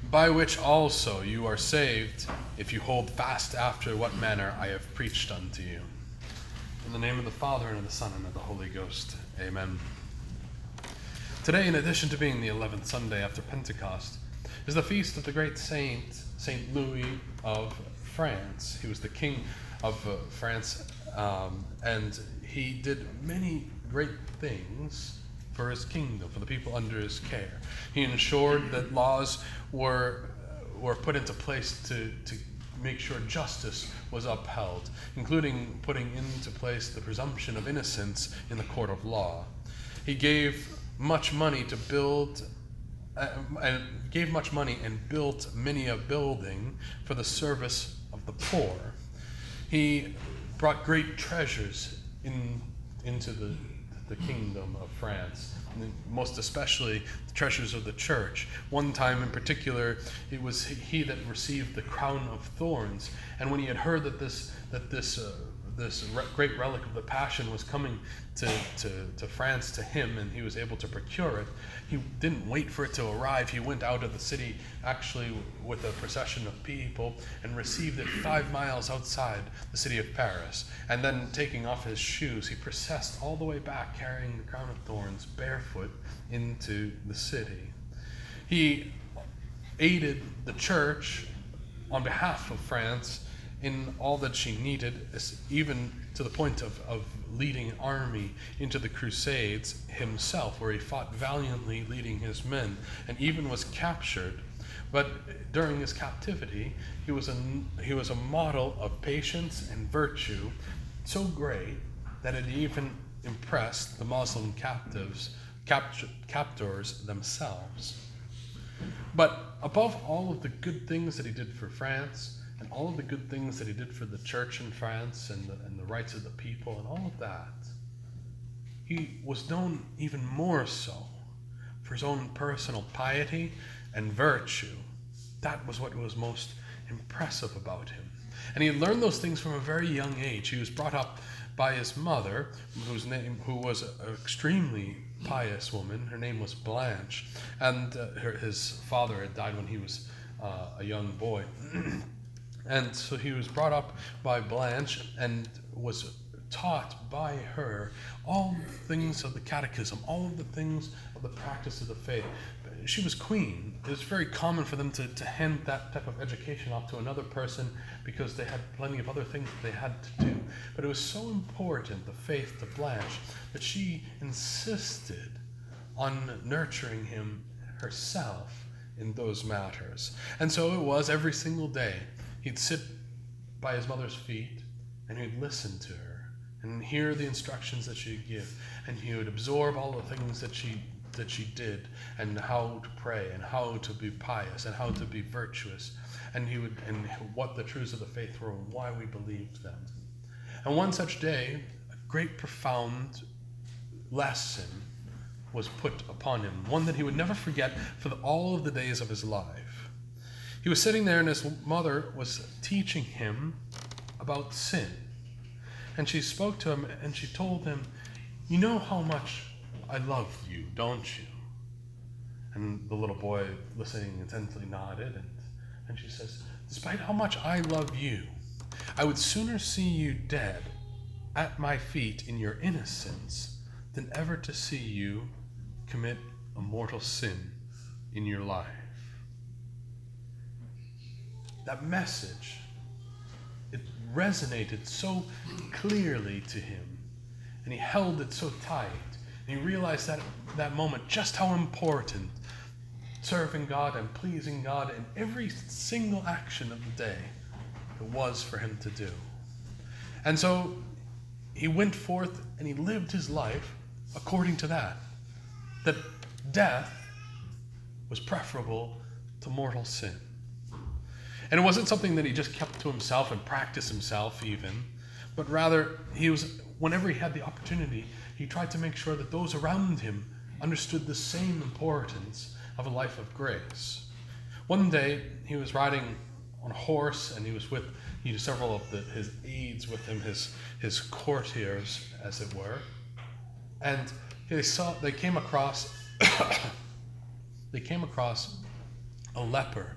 by which also you are saved, if you hold fast after what manner I have preached unto you. In the name of the Father, and of the Son, and of the Holy Ghost. Amen. Today, in addition to being the 11th Sunday after Pentecost, is the feast of the great saint, Saint Louis of France. He was the king of France, and he did many great things for his kingdom, for the people under his care. He ensured that laws were put into place to make sure justice was upheld, including putting into place the presumption of innocence in the court of law. He gave much money to build and built many a building for the service of the poor. He brought great treasures into the kingdom of France, and most especially the treasures of the church. One time in particular, it was he that received the crown of thorns, and when he had heard that this great relic of the Passion was coming to France to him, and he was able to procure it, he didn't wait for it to arrive. He went out of the city, actually with a procession of people, and received it 5 miles outside the city of Paris. And then, taking off his shoes, he processed all the way back, carrying the crown of thorns barefoot into the city. He aided the church on behalf of France in all that she needed, even to the point of leading an army into the Crusades himself, where he fought valiantly leading his men, and even was captured. But during his captivity, he was a model of patience and virtue so great that it even impressed the Muslim captors themselves. But above all of the good things that he did for France, and all of the good things that he did for the church in France and the rights of the people and all of that, he was known even more so for his own personal piety and virtue. That was what was most impressive about him. And he had learned those things from a very young age. He was brought up by his mother, who was an extremely pious woman. Her name was Blanche, and his father had died when he was a young boy. And so he was brought up by Blanche and was taught by her all the things of the catechism, all of the things of the practice of the faith. She was queen. It was very common for them to hand that type of education off to another person because they had plenty of other things that they had to do. But it was so important, the faith, to Blanche, that she insisted on nurturing him herself in those matters. And so it was every single day. He'd sit by his mother's feet, and he'd listen to her and hear the instructions that she'd give, and he would absorb all the things that she did, and how to pray, and how to be pious, and how to be virtuous, and what the truths of the faith were, and why we believed them. And one such day, a great profound lesson was put upon him, one that he would never forget for all of the days of his life. He was sitting there, and his mother was teaching him about sin. And she spoke to him, and she told him, "You know how much I love you, don't you?" And the little boy, listening intently, nodded, and she says, "Despite how much I love you, I would sooner see you dead at my feet in your innocence than ever to see you commit a mortal sin in your life." That message, it resonated so clearly to him, and he held it so tight, and he realized that moment just how important serving God and pleasing God in every single action of the day it was for him to do. And so he went forth and he lived his life according to that death was preferable to mortal sin. And it wasn't something that he just kept to himself and practiced himself even, but rather whenever he had the opportunity, he tried to make sure that those around him understood the same importance of a life of grace. One day, he was riding on a horse, and he was with several of his aides with him, his courtiers, as it were, and they came across a leper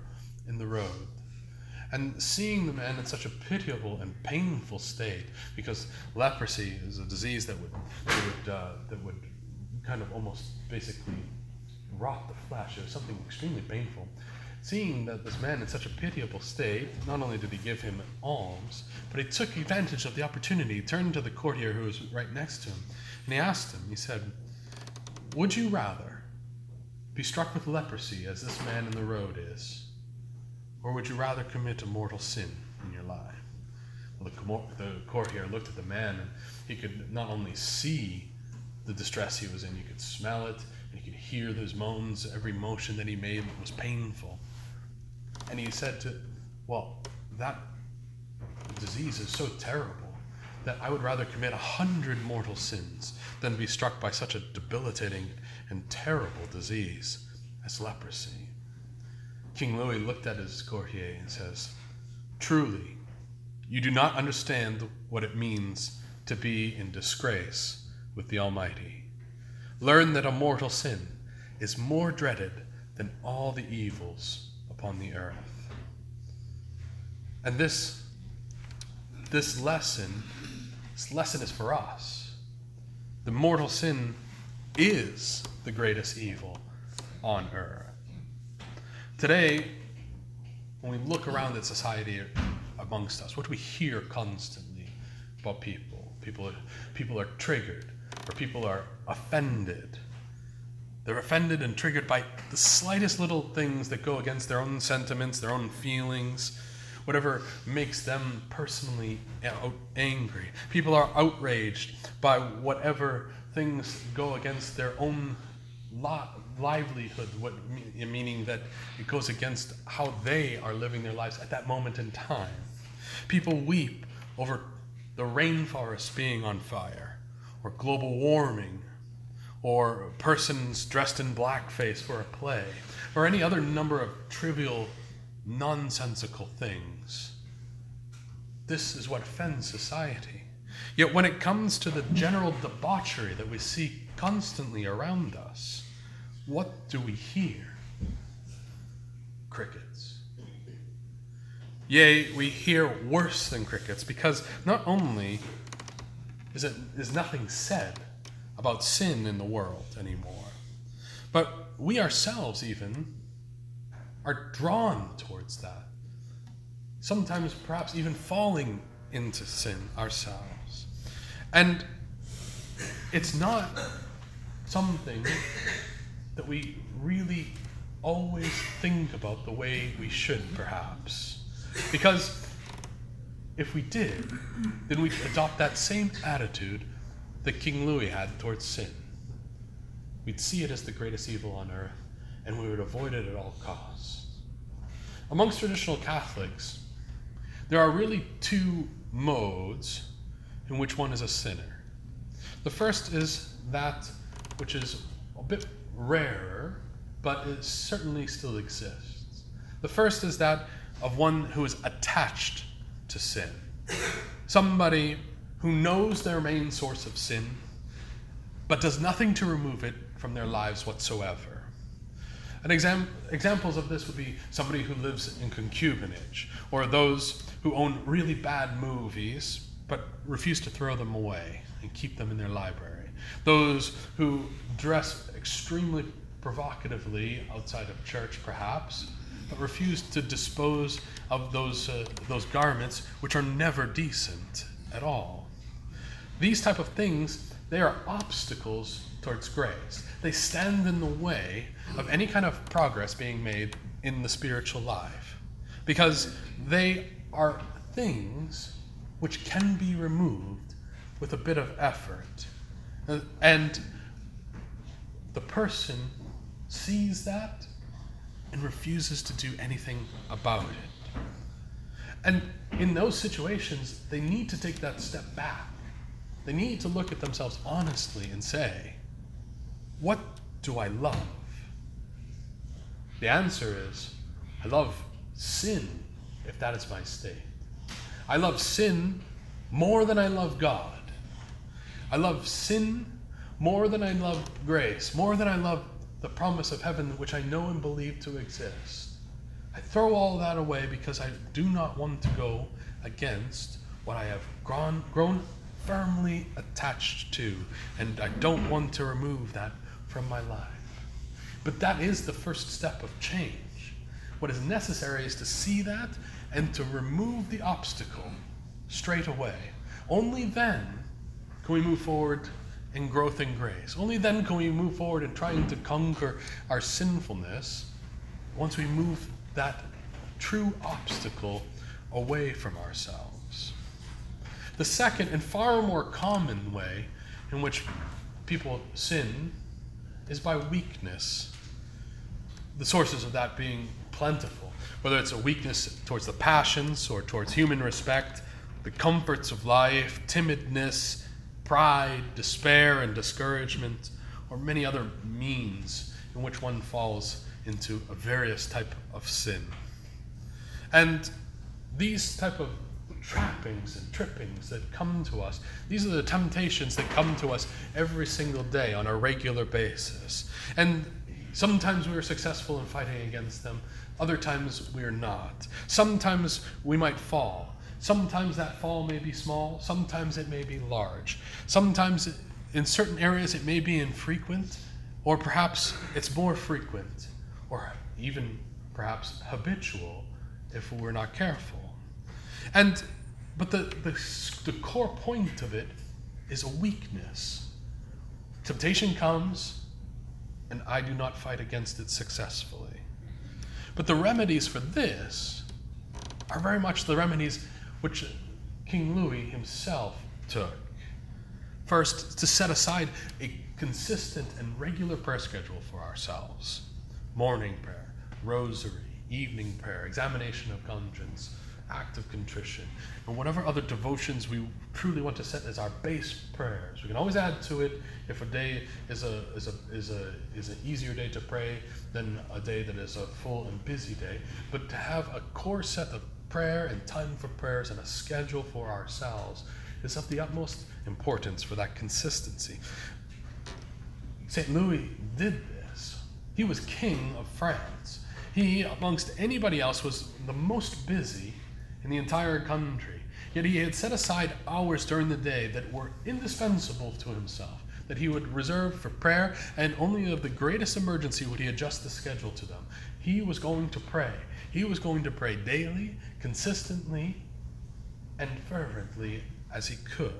in the road. And seeing the man in such a pitiable and painful state, because leprosy is a disease that would kind of almost basically rot the flesh. It was something extremely painful. Seeing that this man in such a pitiable state, not only did he give him alms, but he took advantage of the opportunity. He turned to the courtier who was right next to him, and he asked him, he said, "Would you rather be struck with leprosy as this man in the road is, or would you rather commit a mortal sin in your life?" Well, the courtier looked at the man, and he could not only see the distress he was in, you could smell it, and you could hear those moans. Every motion that he made was painful. And he said well, that disease is so terrible that I would rather commit 100 mortal sins than be struck by such a debilitating and terrible disease as leprosy. King Louis looked at his courtier and says, "Truly, you do not understand what it means to be in disgrace with the Almighty. Learn that a mortal sin is more dreaded than all the evils upon the earth." And this lesson is for us. The mortal sin is the greatest evil on earth. Today, when we look around at society amongst us, what do we hear constantly about people? People are triggered, or people are offended. They're offended and triggered by the slightest little things that go against their own sentiments, their own feelings, whatever makes them personally angry. People are outraged by whatever things go against their own livelihood, meaning that it goes against how they are living their lives at that moment in time. People weep over the rainforest being on fire, or global warming, or persons dressed in blackface for a play, or any other number of trivial, nonsensical things. This is what offends society. Yet when it comes to the general debauchery that we see constantly around us, what do we hear? Crickets. Yea, we hear worse than crickets, because not only is nothing said about sin in the world anymore, but we ourselves even are drawn towards that. Sometimes perhaps even falling into sin ourselves. And it's not something that we really always think about the way we should, perhaps. Because if we did, then we'd adopt that same attitude that King Louis had towards sin. We'd see it as the greatest evil on earth, and we would avoid it at all costs. Amongst traditional Catholics, there are really two modes in which one is a sinner. The first is that which is a bit rarer, but it certainly still exists. The first is that of one who is attached to sin. Somebody who knows their main source of sin, but does nothing to remove it from their lives whatsoever. Examples of this would be somebody who lives in concubinage, or those who own really bad movies, but refuse to throw them away and keep them in their library. Those who dress extremely provocatively outside of church, perhaps, but refuse to dispose of those garments which are never decent at all. These type of things, they are obstacles towards grace. They stand in the way of any kind of progress being made in the spiritual life, because they are things which can be removed with a bit of effort. And the person sees that and refuses to do anything about it. And in those situations, they need to take that step back. They need to look at themselves honestly and say, what do I love? The answer is, I love sin, if that is my state. I love sin more than I love God. I love sin more than I love grace, more than I love the promise of heaven which I know and believe to exist. I throw all that away because I do not want to go against what I have grown firmly attached to, and I don't want to remove that from my life. But that is the first step of change. What is necessary is to see that and to remove the obstacle straight away. Only then can we move forward in growth in grace. Only then can we move forward in trying to conquer our sinfulness, once we move that true obstacle away from ourselves. The second and far more common way in which people sin is by weakness. The sources of that being plentiful, whether it's a weakness towards the passions or towards human respect, the comforts of life, timidness, pride, despair, and discouragement, or many other means in which one falls into a various type of sin. And these type of trappings and trippings that come to us, these are the temptations that come to us every single day on a regular basis. And sometimes we are successful in fighting against them, other times we are not. Sometimes we might fall. Sometimes that fall may be small, sometimes it may be large. Sometimes in certain areas it may be infrequent, or perhaps it's more frequent, or even perhaps habitual if we're not careful. But the core point of it is a weakness. Temptation comes, and I do not fight against it successfully. But the remedies for this are very much the remedies which King Louis himself took. First, to set aside a consistent and regular prayer schedule for ourselves. Morning prayer, rosary, evening prayer, examination of conscience, act of contrition, and whatever other devotions we truly want to set as our base prayers. We can always add to it if a day is an easier day to pray than a day that is a full and busy day. But to have a core set of prayer and time for prayers and a schedule for ourselves is of the utmost importance for that consistency. St. Louis did this. He was king of France. He, amongst anybody else, was the most busy in the entire country. Yet he had set aside hours during the day that were indispensable to himself, that he would reserve for prayer, and only of the greatest emergency would he adjust the schedule to them. He was going to pray. He was going to pray daily, consistently, and fervently as he could.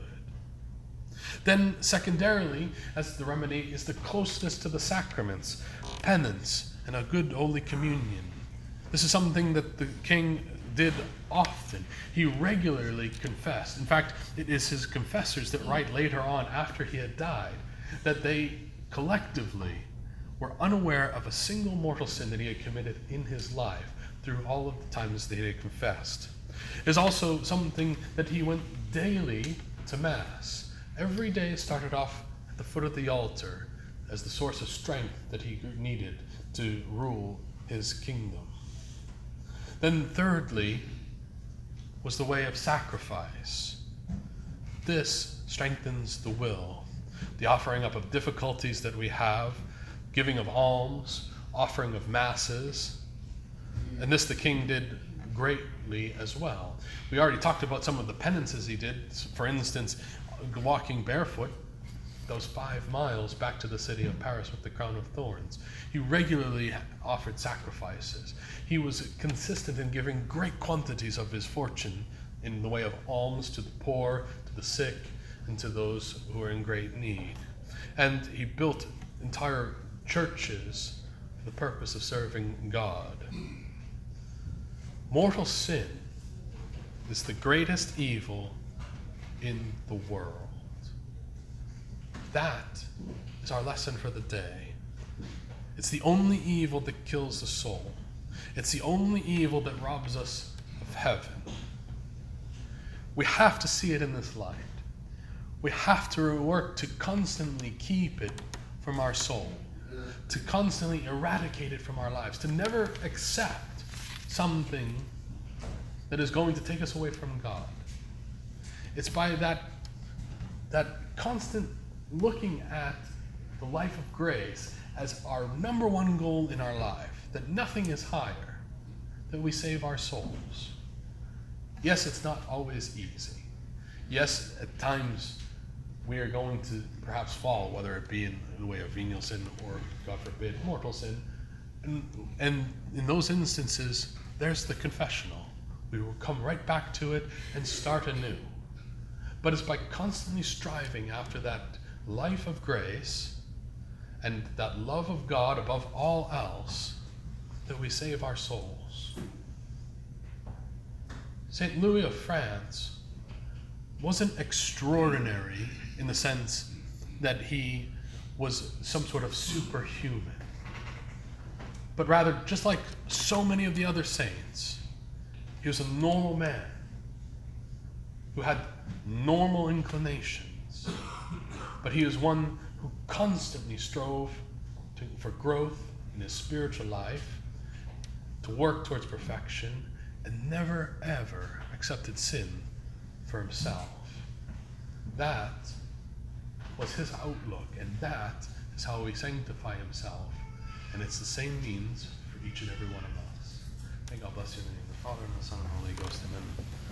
Then, secondarily, as the remedy, is the closeness to the sacraments, penance, and a good Holy Communion. This is something that the king did often. He regularly confessed. In fact, it is his confessors that write later on, after he had died, that they collectively were unaware of a single mortal sin that he had committed in his life through all of the times that he had confessed. It is also something that he went daily to Mass. Every day started off at the foot of the altar as the source of strength that he needed to rule his kingdom. Then thirdly was the way of sacrifice. This strengthens the will. The offering up of difficulties that we have, giving of alms, offering of masses. And this the king did greatly as well. We already talked about some of the penances he did. For instance, walking barefoot those 5 miles back to the city of Paris with the crown of thorns. He regularly offered sacrifices. He was consistent in giving great quantities of his fortune in the way of alms to the poor, to the sick, and to those who are in great need. And he built entire churches for the purpose of serving God. Mortal sin is the greatest evil in the world. That is our lesson for the day. It's the only evil that kills the soul. It's the only evil that robs us of heaven. We have to see it in this light. We have to work to constantly keep it from our soul, to constantly eradicate it from our lives, to never accept something that is going to take us away from God. It's by that constant looking at the life of grace as our number one goal in our life, that nothing is higher, that we save our souls. Yes, it's not always easy. Yes, at times we are going to perhaps fall, whether it be in the way of venial sin or, God forbid, mortal sin. And in those instances, there's the confessional. We will come right back to it and start anew. But it's by constantly striving after that life of grace and that love of God above all else that we save our souls. St. Louis of France wasn't extraordinary in the sense that he was some sort of superhuman, but rather, just like so many of the other saints, he was a normal man who had normal inclinations, but he was one who constantly strove for growth in his spiritual life, to work towards perfection, and never ever accepted sin for himself. That was his outlook, and that is how he sanctified himself. And it's the same means for each and every one of us. May God bless you in the name of the Father, and the Son, and the Holy Ghost. Amen.